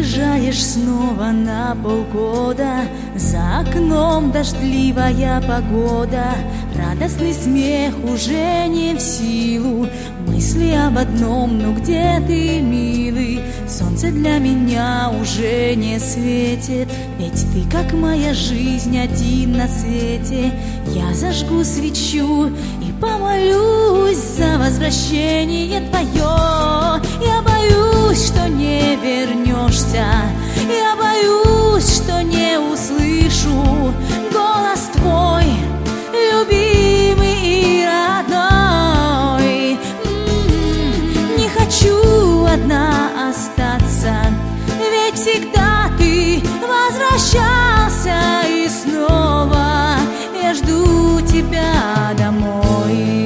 уезжаешь снова на полгода, за окном дождливая погода, радостный смех уже не в силу, мысли об одном, ну где ты, милый? Солнце для меня уже не светит, ведь ты, как моя жизнь, один на свете. Я зажгу свечу и помолюсь за возвращение твое. Я боюсь, что не вернешься, я боюсь, что не услышу голос твой, любимый и родной. Не хочу одна остаться, ведь всегда ты возвращался, и снова я жду тебя домой.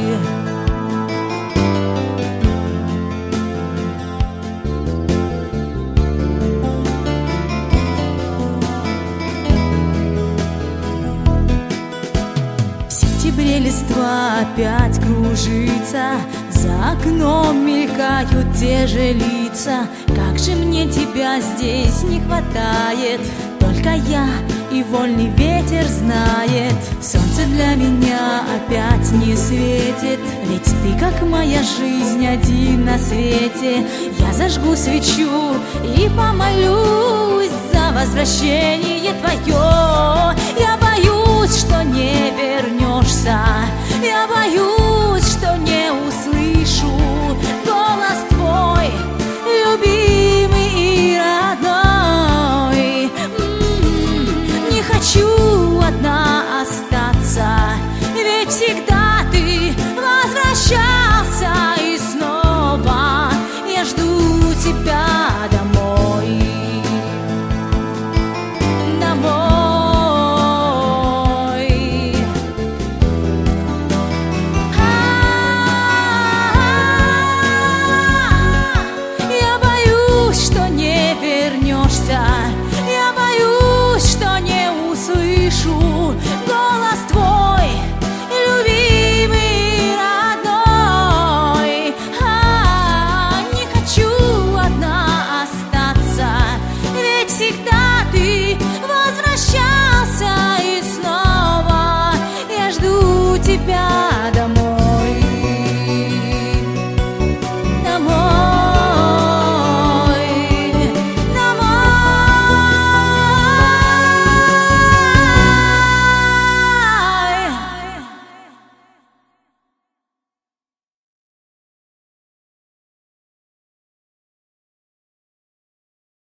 В сентябре листва опять кружится, за окном мелькают те же лица. Как же мне тебя здесь не хватает, только я и вольный ветер знает. Солнце для меня опять не светит, ведь ты, как моя жизнь, один на свете. Я зажгу свечу и помолюсь за возвращение твое. Я боюсь, что не вернешься, я боюсь,